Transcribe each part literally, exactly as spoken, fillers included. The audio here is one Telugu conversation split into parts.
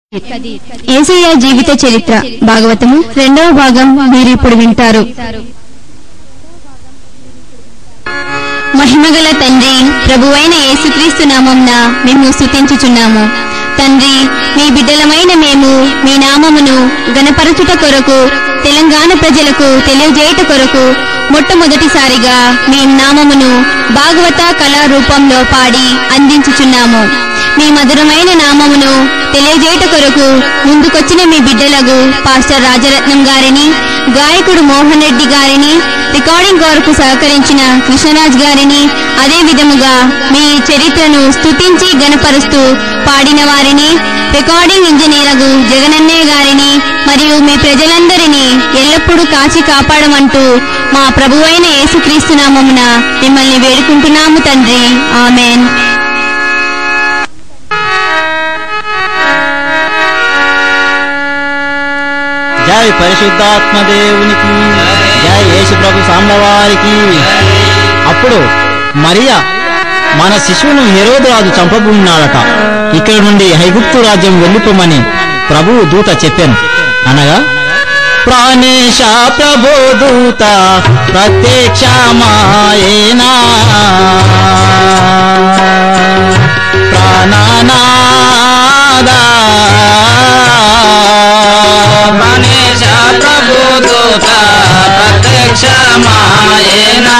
యేసయ్య జీవిత చరిత్ర భాగవతము రెండవ భాగం మీరు ఇప్పుడు వింటారు. మహిమగల తండ్రి, ప్రభువైన యేసుక్రీస్తు నామమున మేము స్తుతించుచున్నాము. తండ్రి, మీ బిడ్డలమైన మేము మీ నామమును గణపరచుట కొరకు, తెలంగాణ ప్రజలకు తెలియజేయుట కొరకు మొట్టమొదటిసారిగా మీ నామమును భాగవత కళా రూపంలో పాడి అందించుచున్నాము. మీ మధురమైన నామమును తెలియజేయుట కొరకు ముందుకొచ్చిన మీ బిడ్డలకు పాస్టర్ రాజరత్నం గారిని, గాయకుడు మోహన్ రెడ్డి గారిని, రికార్డింగ్ కొరకు సహకరించిన కృష్ణరాజ్ గారిని, అదే విధముగా మీ చరిత్రను స్తుతించి గణపరుస్తూ పాడిన వారిని, రికార్డింగ్ ఇంజనీర్లకు జగనన్నయ్య గారిని మరియు మీ ప్రజలందరినీ ఎల్లప్పుడూ కాచి కాపాడమంటూ మా ప్రభువైన యేసుక్రీస్తు నామమున మిమ్మల్ని వేడుకుంటున్నాము తండ్రి. ఆమేన్. జై పరిశుద్ధాత్మ దేవునికి, జై యేసు ప్రభు సాంబవారికి. అప్పుడు మరియా మన శిశువును హెరోదు రాజు చంపబోన్నాడట, ఇక్కడ నుండి ఐగుప్తు రాజ్యం వెళ్ళిపోమని ప్రభువు దూత చెప్పాను అనగా, ప్రాణేశ ప్రభు దూత ప్రత్యక్షమాయేనా, ప్రాణనాదా ప్రాణేశ ప్రభు దూత ప్రత్యక్షమాయేనా,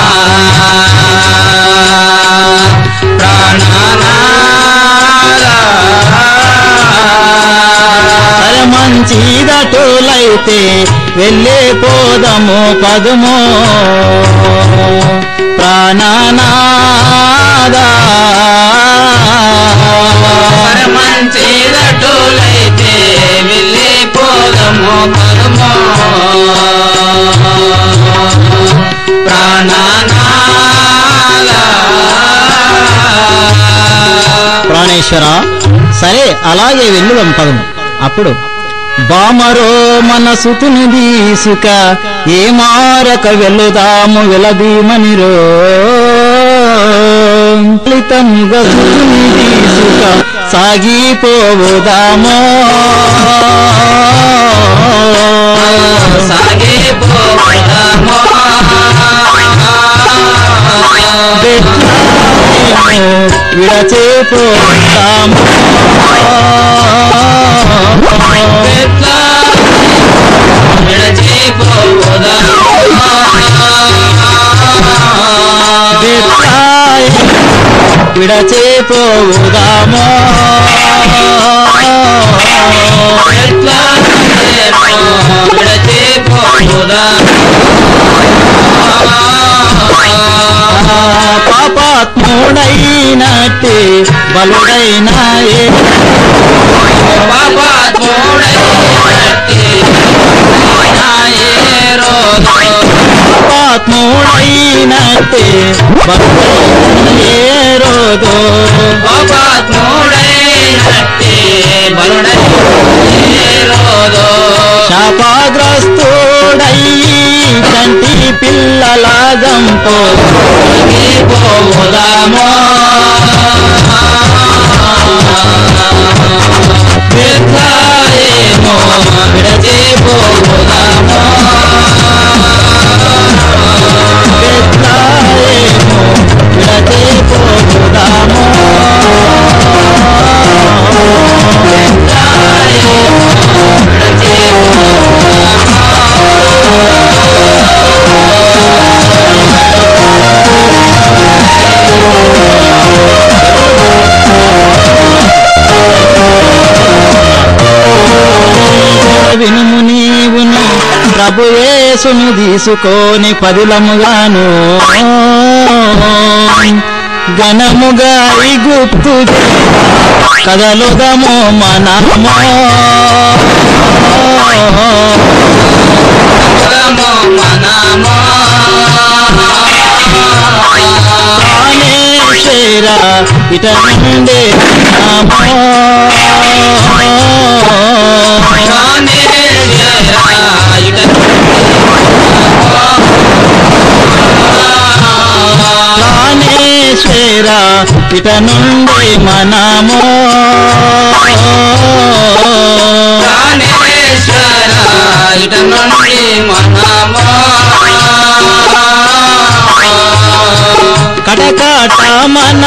ప్రాణనాదా సరే మంచిదటులైతే వెళ్ళిపోదము పదము, ప్రాణనాదా మంచిదటులైతే వెళ్ళిపోదము పదము, ప్రాణనాదా ప్రాణేశ్వర, సరే అలాగే వెళ్ళుదాం పదము. అప్పుడు బామరో మనసుతుని దీసుక ఏ మారక వెళ్ళుదాము వెలదీమనిరో, ఫలితముగా సుతుని దీసుక సాగిపోవుదామో, సాగిపోదాము విడచేపోతాము, విడచేపోదాము పాపాత్ముడైనట్టే బలుడైనా పాపాత్ముడైనట్టే బలుడైనా రోదో, పాపాత్ముడైనట్టే బలుడైనా రోదో, శాపగ్రస్తుడయ్యి కంటి పిల్లల గంపో పోదామో విడచేమో విడచేపోదామో విడచేపోదాము వినుము నీవును ప్రభు యేసును తీసుకొని పదిలముగాను ఘనముగా ఐగుప్తు కదలుదము మనము, మనమో ప్రాణేశ్వర ఇట నుండే ప్రాణేశ్వర ఇట నుండి మనము, నుండి మనము కటకట మన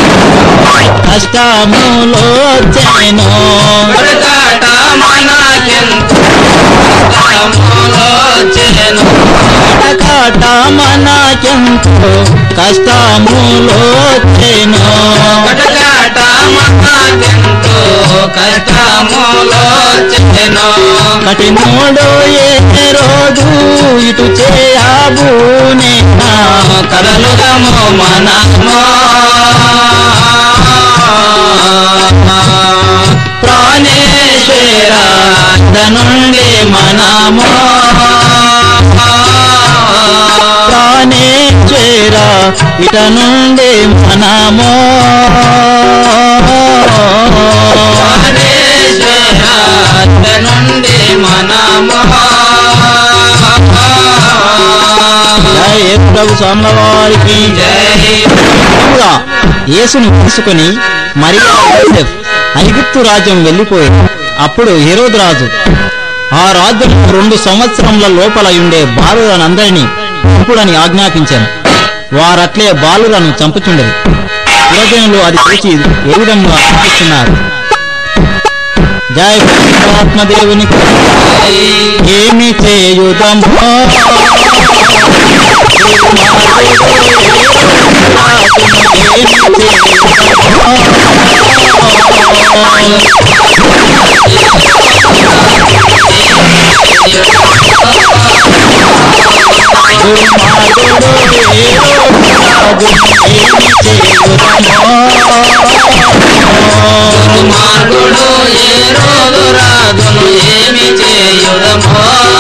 కష్టములో వచ్చెను కటకట మనకెంతో కష్టములో వచ్చెను కటకట మనకెంతో కష్టములో వచ్చెను కటకట మనకెంతో కష్టములో వచ్చెను కఠినోడు ఏ రోజు ఇటు చేయబూనే కదలుదము మనము ప్రాణేశ్వర నుండి మనము ప్రాణేశ్వర ఇట నుండి మనము ప్రాణేశ్వర నుండి మనము జయ ప్రభు స్వాముల వారికి జై యేసును తీసుకుని మరియా యోసేఫ్ ఐగుప్తు రాజ్యం వెళ్లిపోయి అప్పుడు హెరోదు రాజు ఆ రాజ్యం రెండు సంవత్సరముల లోపల ఉండే బాలురనందరినీ చంపుడని ఆజ్ఞాపించాను. వారట్లే బాలురను చంపుచుండరు. యువజనులు అది చూచి ఏ విధంగా ఆలోచిస్తున్నారు. జయ ఆత్మదేవునికి ఏమి చేయుదమో మార్గుడు ఏ రోజు రాజును ఏమి చేయుదమో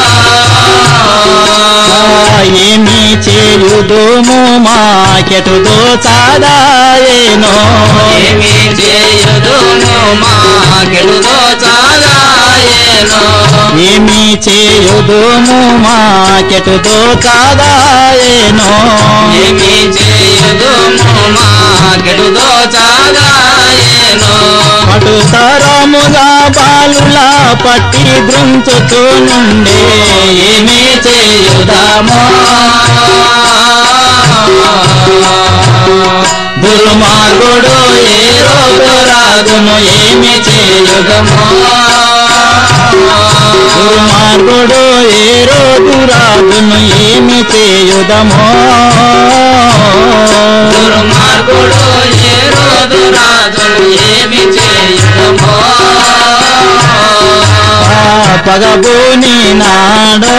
ఏమి చేయుదుము మాకెటుదో చాదాయేనో ఏమి చేయుదుము మాకెడుదో చాలాయేనో ఏమి చేయుదుము మాకెటుదో చాదాయేనో ఏమి చేయుదుము మాకెడుదో చాలాయేనో అటు తరముగా బాలులా పట్టి దృంచుతూ నుండే ఏమి చేయుదామో దుర్మార్గుడు ఏ రోజు రాజును ఏమి చేయుదమో దుర్మార్గుడు ఏ రోజు రాజును ఏమి చేయుదమో దుర్మార్గుడు ఏ రోజు రాజును ఏమి చేయుదమో పగబోని నాడో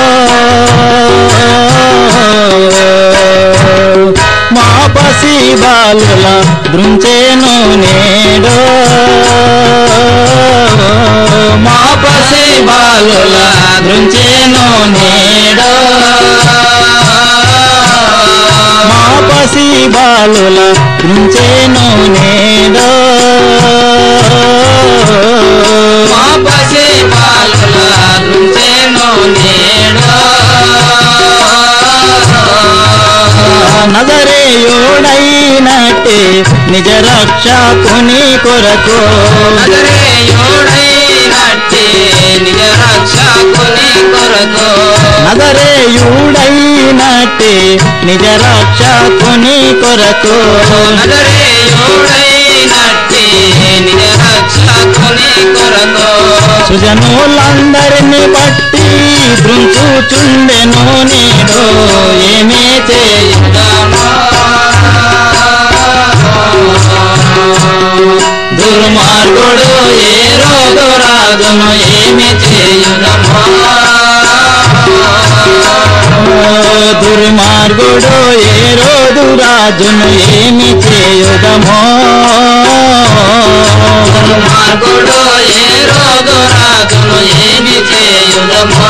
మా పసి బాలుల దృంచేను నేడో మా పసి బాలుల దృంచేను నేడో మా పసి బాలుల దృంచేను నేడో మా పసి బాలుల దృంచేను నేడో నజరేయుడైనట్టే నిజ రక్షకుని కొరకు నజరేయుడైనట్టే నిజ రక్షకుని కొరకు నజరేయుడైనట్టే నిజ రక్షకుని కొరకు నజరేయుడైనట్టే నిజ రక్షకుని కొరకు సుజనులందరిని బట్టి దృంచుచుండెను నేడు ఏమీ చేయుదామా దుర్మార్గుడు ఏ రోజు రాజును ఏమి చేయుదమా దుర్మార్గుడు ఏ రోజు రాజును ఏమి చేయుదమో దుర్మార్గుడు ఏ రోజు రాజును ఏమి చేయుదమా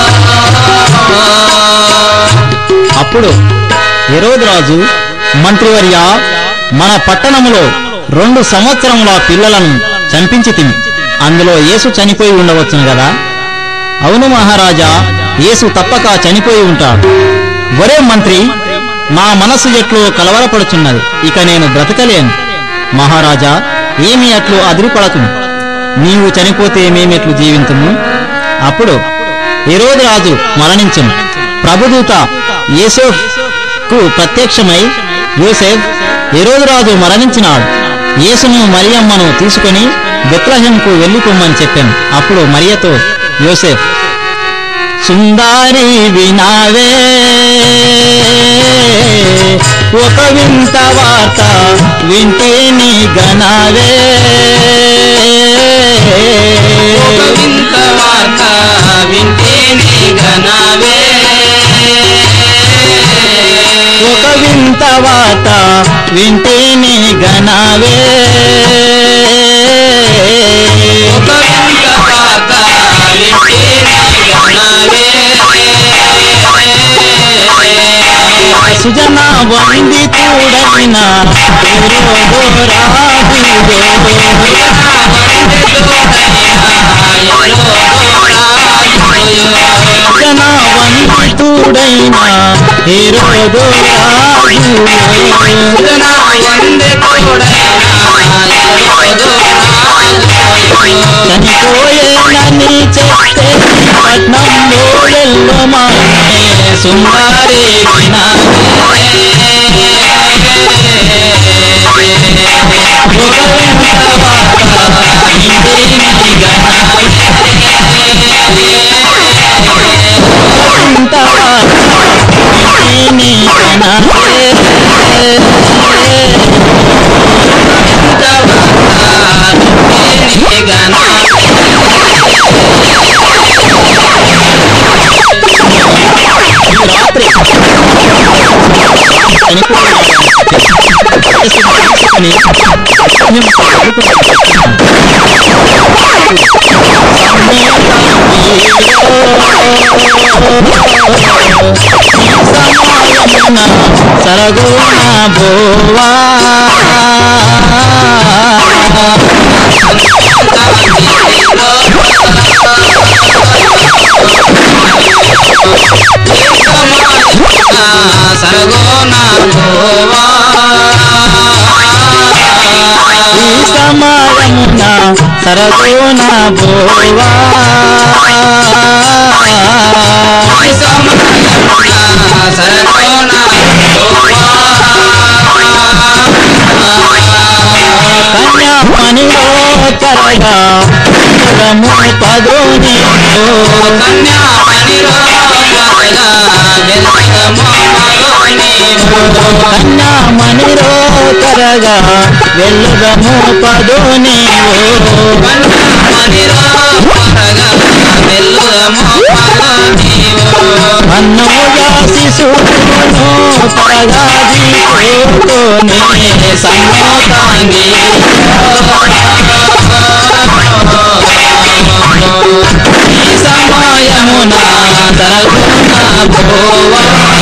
అప్పుడు హెరోదు రాజు మంత్రివర్య మన పట్టణములో రెండు సంవత్సరముల పిల్లలను చంపించి తిని అందులో యేసు చనిపోయి ఉండవచ్చును కదా. అవును మహారాజా, యేసు తప్పక చనిపోయి ఉంటాడు. ఒరే మంత్రి, నా మనస్సు ఎట్లు కలవరపడుచున్నది, ఇక నేను బ్రతకలేను. మహారాజా, ఏమి అట్లు అదిరిపడకును, నీవు చనిపోతే మేమెట్లు జీవింతుము. అప్పుడు హెరోదు రాజు మరణించును. ప్రభుదూత యోసేఫ్కు ప్రత్యక్షమై, యోసేఫ్, హెరోదు రాజు మరణించినాడు, యేసును మరియమ్మను తీసుకుని బెత్లెహేముకు వెళ్ళిపోమ్మని చెప్పాను. అప్పుడు మరియతో యోసేఫ్, సుందారి వినావే ఒక వింత వార్త వింటేని గనావే, ఒక వింత వార్త వింటేని గనావే, ఒక వింత వార్త వింటేని గనావే, ఒక వింత వార్త వింటేని గనావే. సుజన వందితుడైన హెరోదు రాజుగో, సుజన వందితుడైన హెరోదు రాజుగో, చనిపోయేనని చెప్తే పట్నంలో వెళ్ళమానే, సుందరి వినావే ఒక వింత వార్త వింటేని గనావే, ఒక వింత వార్త వింటేని గనావే, సరగోన భోవా సరగోనా భోవా ఈ సమయమున సరగోన భోవా సరగోనా కన్యామణిలో కరగా రము పదోని కన్యామణిలో కరగా వెళ్ళగము పదోని అన్నో శిశును పరగాది కోనే సన్నోతాంగి ఈ సమయమున తరగున భోవా.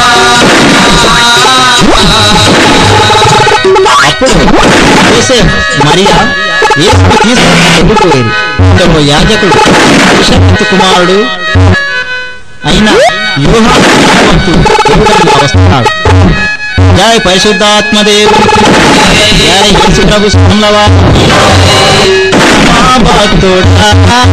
అప్పుడు యోసేఫ్ మరియా యేసును తీసుకుని వెళ్ళిపోయేది. ఇందులో యాజకుడు యోసేఫు కుమారుడు అయిన యోహాను ఎదురుగా వస్తున్నాడు. జయ పరిశుద్ధాత్మదేవుడికి, జయ యేసు ప్రభు స్థలంలో భక్తుడా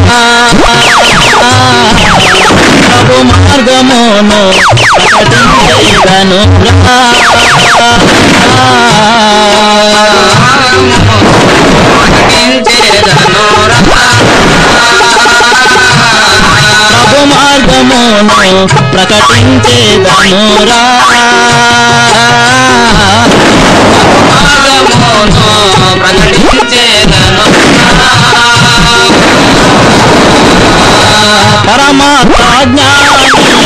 ప్రభు మార్గమును ప్రకటించేదను ప్రభు మార్గమును ప్రకటించేదనురా, పరమాత్మ జ్ఞాని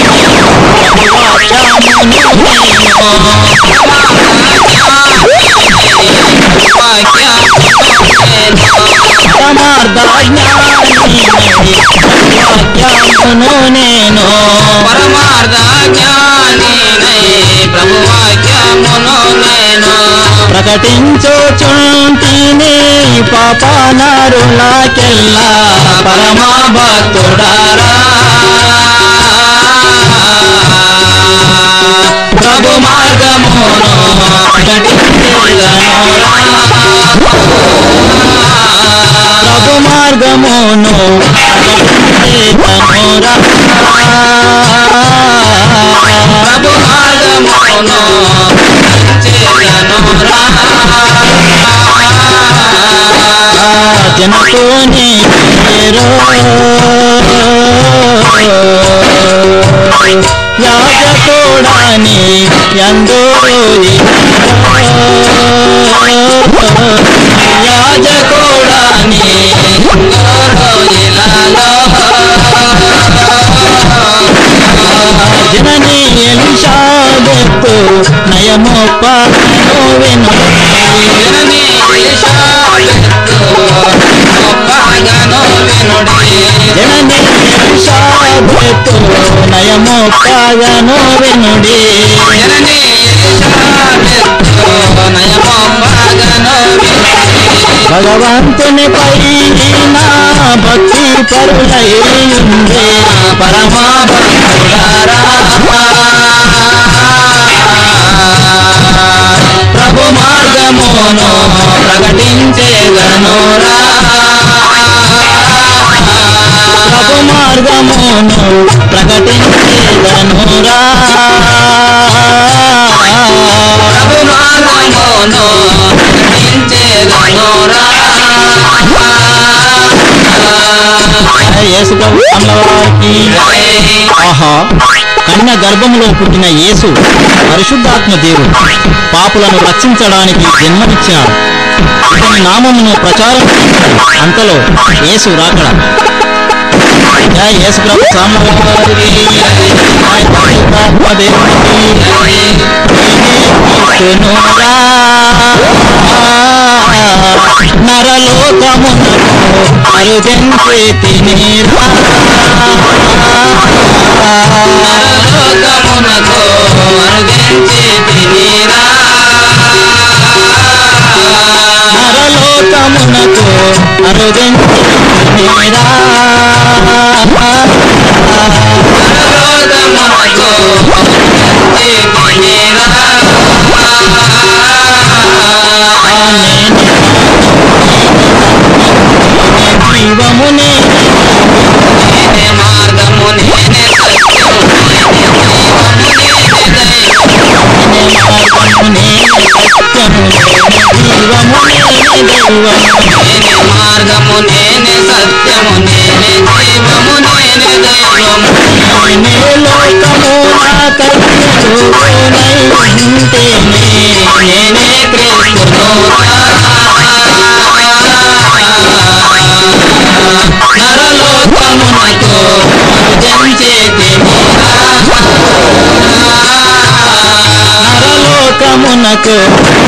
పరమార్థ జ్ఞాని వాక్యమును నేను పరమార్థ జ్ఞాని ప్రభువాక్యమును నేను ప్రకటించుచుంటిని పాపనరులకెల్లా పరమా భక్తుడారా, ప్రభు మార్గమును ప్రకటించేదనురా, ప్రభు మార్గమును ప్రకటించేదనురా. మార్గమును చేదనురా జనకుని పేరు యాజకుడని యందు యాజకుడని రోజులలో జనని ఎలిషాబెత్తు నయమొప్పను విను జనని ఎలిషాబెత్తు గొప్పగాను వినుడి జనని ఎలిషాబెత్తు నయమొప్పను వినుడి జనని ఎలిషాబెత్తు నయమొప్పగాను వినుడి భగవంతుని పైన భక్తి పరులై ఉండే పరమా భక్తులారా ప్రభు మార్గమును ప్రకటించేదనురా ప్రభు మార్గమును ప్రకటించేదనురా ప్రభు మార్గమును ప్రకటించేదనురా యేసు ప్రభు వారికి ఆహా కన్య గర్భములో పుట్టిన యేసు పరిశుద్ధాత్మ దేవుడు పాపులను రక్షించడానికి జన్మనిచ్చాడు. ఇతని నామమును ప్రచారం చేశాడు. అంతలో యేసు రాకడ. జయ యేసు ప్రభు వారికి జయ పరిశుద్ధాత్మ దేవునికి క్రీస్తునురా నరలోకమునకు అరుదెంచి తినిరా నరలోకమునకు అరుదించి తినిరా నరలోకమునకు అరుదెంచి తినిరా నరలోకమునకు అరుదించి తినిరా జీవము నేనే నేనే మార్గము నేనే సత్యము నేనే మార్గము నేనే సత్యము నేనే జీవము నేనే దైవము నేనే మార్గము నేనే సత్యము నేనే జీవము నేనే దైవము నేనే లోకము నాకై ఉంటేనే నేనే క్రీస్తును నరలోకమునకు అరుదించేది నరలోకమునకు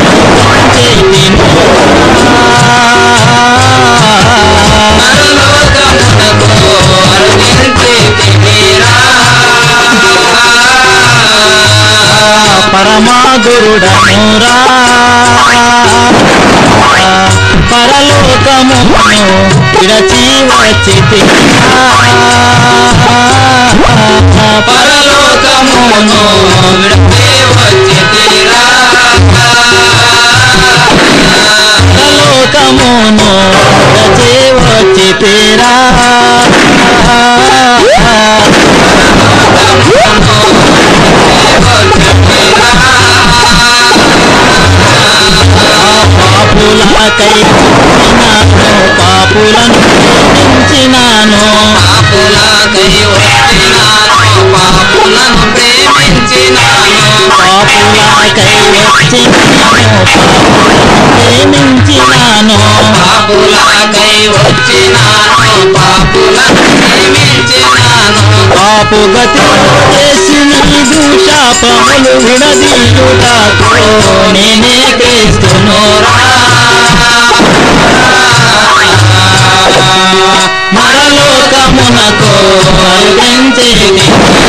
నరలోకమునకు అరుదించేది మీరా పరమాగురుడనురా పరలోకమును విడచి వచ్చితి పరలోకమును విడిపి వచ్చి తీరా పరలోకమును విడచి వచ్చితిరా పాపులకై వచ్చినాను పాపులను ప్రేమించినాను పాపులకై వచ్చినాను పాపులను ప్రేమించినాను పాపులకై వచ్చినాను పాపులను ప్రేమించినాను పాపులకై వచ్చినాను పాపులను ప్రేమించినాను పాపు గతి చేసి నీదు శాపములు విడదీయుటకు నేనే క్రీస్తునురా నరలోకమునకు అరుదించేది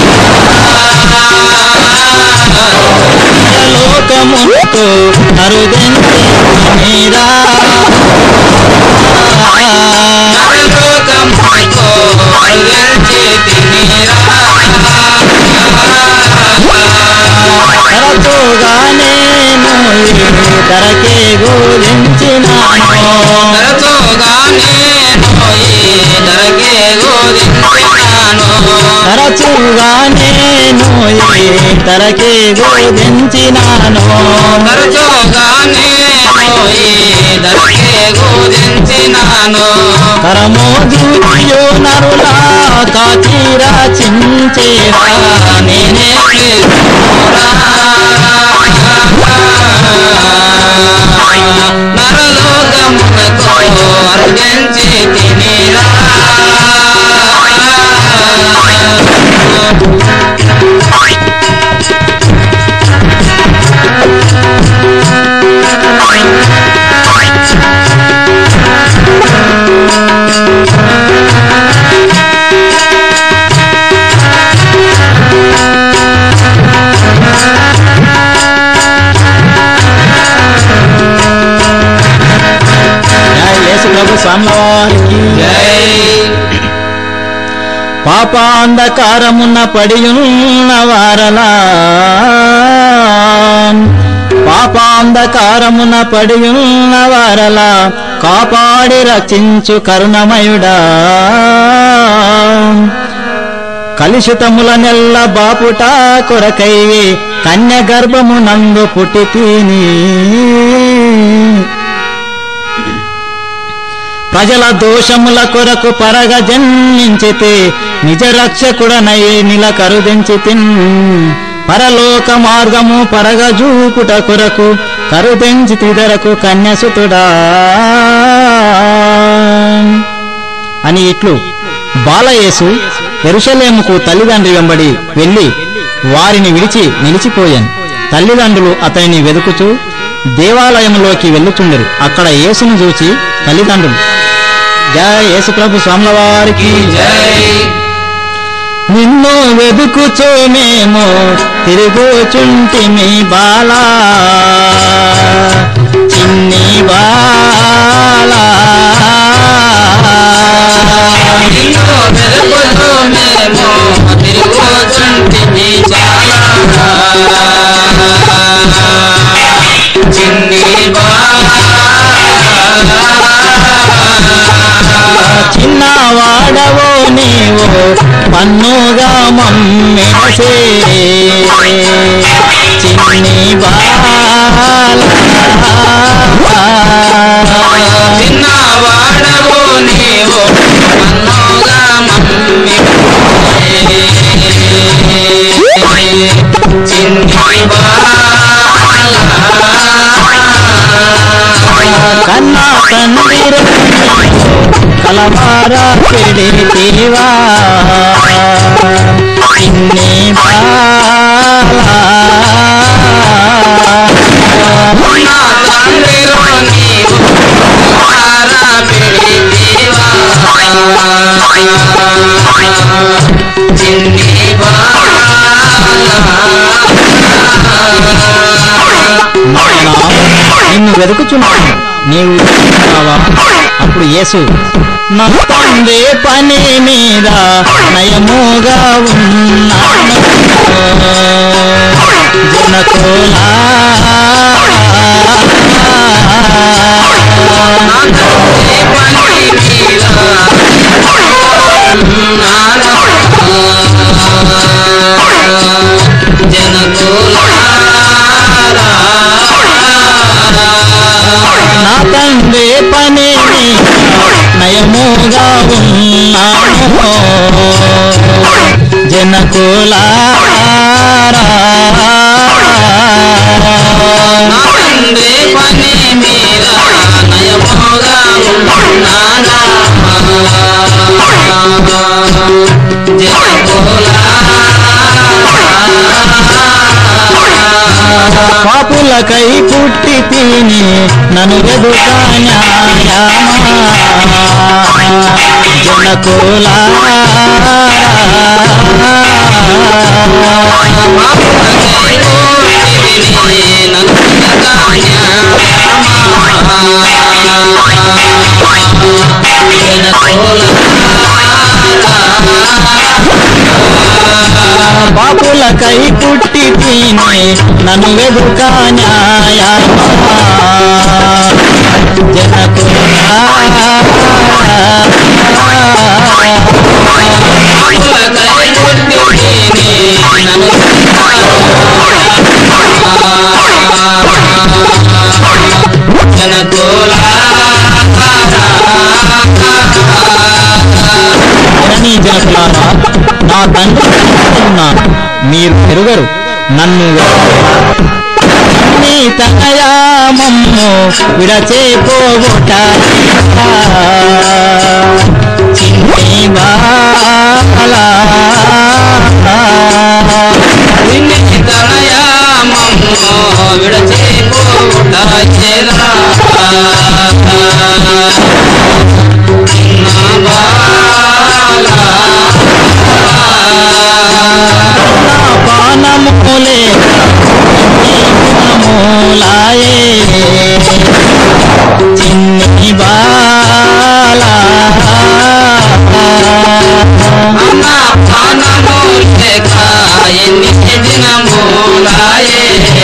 నరలోకమునకు అరుదించేదిరా నరలోకమునకు అరుదించేది మీరా తరచుగా నేను ధరకే గోదించినాను తరచుగా నేను ఈ ధరకే గోదించినాను తరచుగా నేను ఈ తరకే గోదించినాను తరచుగా నేను ఈ ధరకే గోదించినాను కరమోజుయో నరులా కాచిరా చించేరా నేనే క్రీస్తురా నరలోకమునకు అర్పించి తినిరా స్వామివారికి పాపాంధకారమున్న పడియున్న వారలా పాపాంధకారమున పడియున్న వారలా కాపాడి రక్షించు కరుణమయుడా కలుషితముల నెల్ల బాపుట కొరకై కన్య గర్భమునందు పుట్టి తిని ప్రజల దోషముల కొరకు పరగ జన్మించితే నిజ రక్షకుడనై నిలకరుదించితిన్ పరలోక మార్గము పరగ జూపుట కొరకు కరుదించితిదరకు కన్యసుతుడా అని ఇట్లు బాలయేసు యెరూషలేముకు తల్లిదండ్రి వెంబడి వెళ్లి వారిని విడిచి నిలిచిపోయాను. తల్లిదండ్రులు అతనిని వెదుకుచూ దేవాలయంలోకి వెళ్ళుచుండరు. అక్కడ యేసును చూచి తల్లిదండ్రులు జయ యేసు ప్రభు స్వాముల వారికి నిన్ను వెదుకుచూ మేము తిరుగుచుంటిమి బాలా చిన్ని బాలా చిన్నవాడవో నీవు పన్నుగా మమ్మెసే చిన్ని బాల చిన్నవాడవో నీవు పన్నుగా మమ్మెసే చిన్ని బాల కన్నా తండ్రి కలవారా పెడితేవా చిన్ని బాలా నిన్ను వెతుకుచున్నాను, నీవు చూస్తున్నావా? అప్పుడు యేసు నా తండ్రి పని మీద నయముగా ఉన్నాను జనకులా నా తండ్రి పని నయముగా ఉన్నాను జనకులారా తండ్రి పని మీద నయముగా ఉన్నానా పాపులకై పుట్టి తిని నన్ను వెదుక న్యాయమా జనకులారా పాపులకై పుట్టి తిని నన్ను వెదుక న్యాయమా జనకులారా నన్ను జననీ జనకులారా, నా తండ్రి ఉన్నాను, మీరు పెరుగరు, నన్ను నీ తనయామమ్ము విడచేపోగొట చిన్ని బాలా తనయామమ్ము విడచేపోగొట చేరా పానములే మూలాయే చిన్ని బాలా అన్న పానము లేక ఎన్ని దినములాయే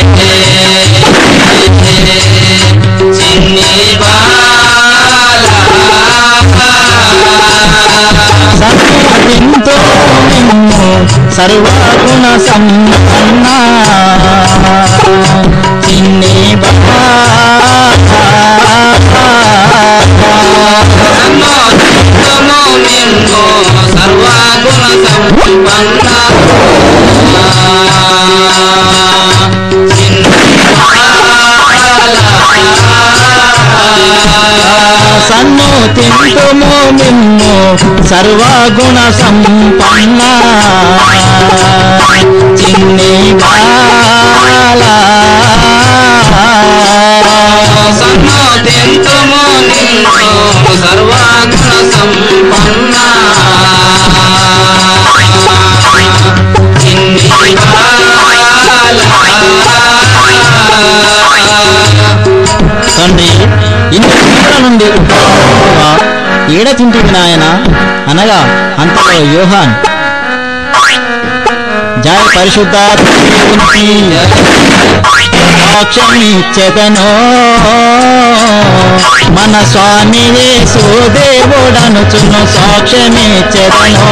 చిన్ని బాలా సత్యంతో నిన్ను సర్వగుణ సంపన్న చిన్ని నిన్ను సర్వగుణ సంపన్న సన్ను తింటుము నిన్ను సర్వగుణ సంపన్న చిన్ని బాలా సన్ను తింటుము నిన్ను సర్వగుణ సంపన్న చిన్ని తండ్రి, ఇన్ని సంవత్సరాల నుండి ఏడ తింటివి నాయన అనగా అంతలో యోహాన్ జయ పరిశుద్ధాత్మకి సాక్ష్యమిచ్చెదను మన స్వామి యేసు దేవుడనుచును సాక్ష్యమిచ్చెదను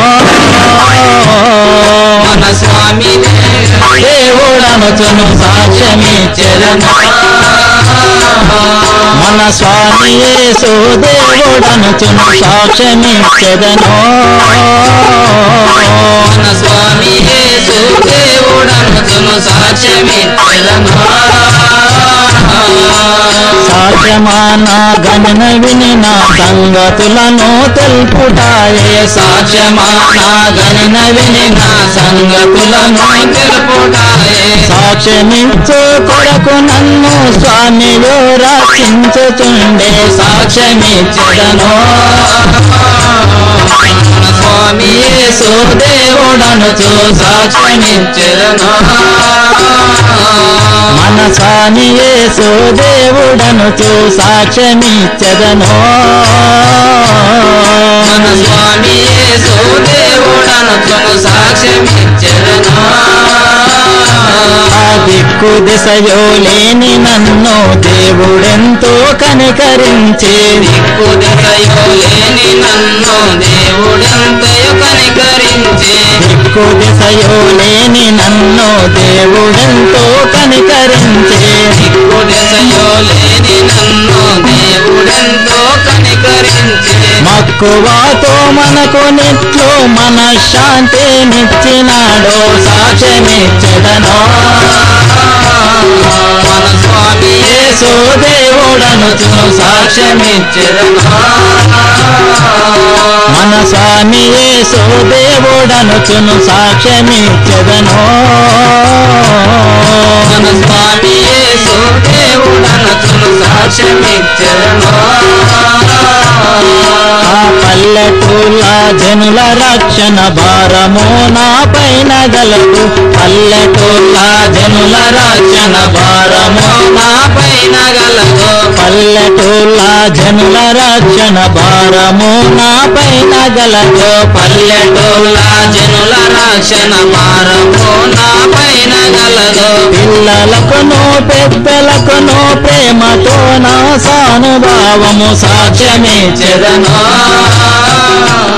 మన స్వామి దేవుడనుచును సాక్ష్యమిచ్చెదను మన స్వామి యేసు దేవుడనుచును సాక్ష్యమిచ్చెదను మన స్వామి యేసు దేవుడనుచును సాక్ష్యమిచ్చెదను సాక్ష్యమాన గణన విని నా సంగతులను తెలుపుటాయే సాక్ష్యమాన గణన విని నా సంగతులను తెలుపుటాయే సాక్ష్యమిచ్చు కొరకు నన్ను స్వామియు రక్షించుచుండే సాక్ష్యమిచ్చదను మన స్వామి యేసు దేవుడనుచు సాక్ష్యమిచ్చెదను మన స్వామి యేసు దేవుడనుచు సాక్ష్యమిచ్చదను మన స్వామి యేసు దేవుడనుచు సాక్ష్యమిచ్చెదను ఆ దిక్కు దిశయో లేని నన్ను దేవుడెంతో కనికరించి దిక్కు దిశయో లేని నన్ను దేవుడెంతయో కనికరించి దిక్కు దిశయో లేని నన్ను దేవుడెంతో కనికరించి దిక్కు దిశయో లేని నన్ను దేవుడెంతో కనికరించి మక్కువతో మనకు నిట్లు మనశ్శాంతినిచ్చినాడో సాక్ష్యమిచ్చదను మన స్వామి యేసు దేవుడనుచు సాక్ష్యమిచ్చదను మన స్వామి యేసు దేవుడనుచును సాక్ష్యమిచ్చదను మన స్వామి యేసు దేవుడనుచును సాక్ష్యమిచ్చెదను ఆ పల్లెటూళ్ళ జనుల రక్షణ భారము నా పైన గలదు పల్లెటూళ్ళ జనుల రక్షణ భారము నా పైన గలదు పల్లెటూళ్ళ జనుల రక్షణ భారము నా పైన గలదు పల్లెటూళ్ళ జనుల రక్షణ భారము నా పైన గలదు పిల్లలకును పెద్దలకును ప్రేమతో నా సానుభావము సాక్ష్యమిచ్చెదను